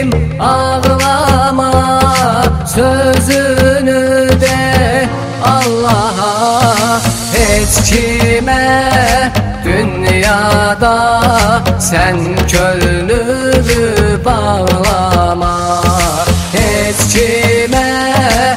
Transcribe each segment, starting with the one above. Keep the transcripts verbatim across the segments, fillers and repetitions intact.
Sevgilim ağlama, sözünü de Allah'a. Hiç kime dünyada sen gönlünü bağlama. Hiç kime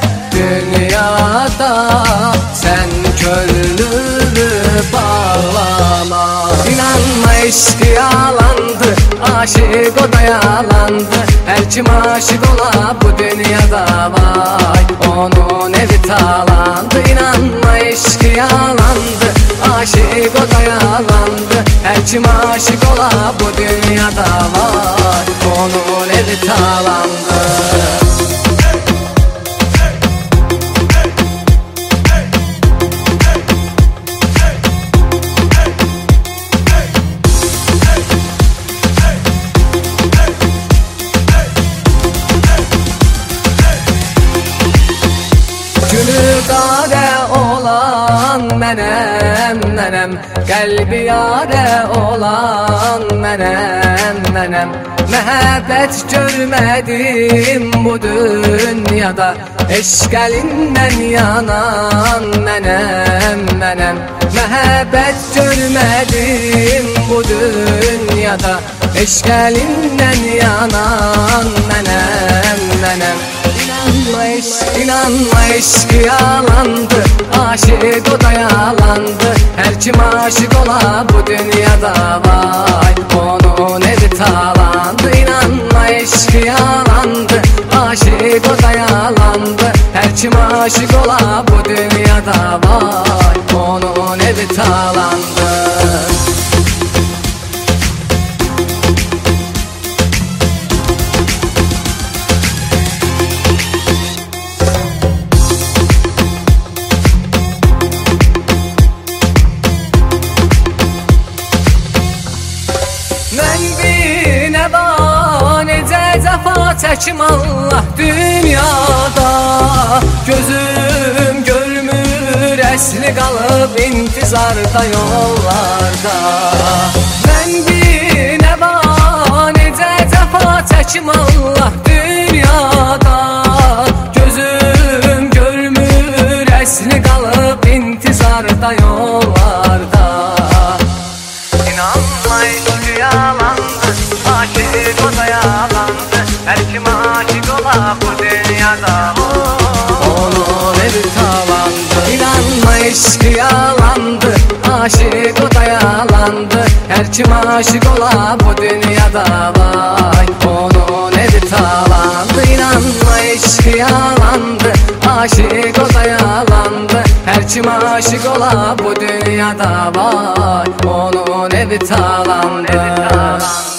dünyada sen gönlünü bağlama. İnanma eşki yalandı, aşık o da yalandı. Her kim aşık ola bu dünyada vay, onun evi talandı. İnanma eşki yalandı, aşık o da yalandı. Her kim aşık ola bu dünyada vay, onun evi talandı. Gülü qare olan mənem, mənem. Qəlbi yare olan mənem, mənem. Məhəbbət görmədim bu dünyada, eşq əlindən yanan mənəm, mənəm. Məhəbbət görmədim bu dünyada, eşq əlindən yanan mənəm, mənəm. İnanma eşk, inanma eşk yalandı, aşık o da yalandı. Her kim aşık ola bu dünyada vay, onun evi talandı. İnanma eşk yalandı, aşık o da yalandı. Her kim aşık ola bu dünyada vay, onun evi talandı. Çəkim Allah dünyada, gözüm görmür əsli qalıb intizarda yollarda. Mən bir nə var, necə cəfa çəkim Allah dünyada, gözüm görmür əsli qalıb intizarda yollarda. İnanma eşq yalandı, aşık o da yalandı. Her kim aşık ola bu dünyada onun evi talandı. İnanma eşk yalandı, aşık o da yalandı. Her kim aşık ola bu dünyada vay, onun evi talandı. İnanma eşk yalandı, aşık o da yalandı. Her kim aşık ola bu dünyada vay, onun evi talandı.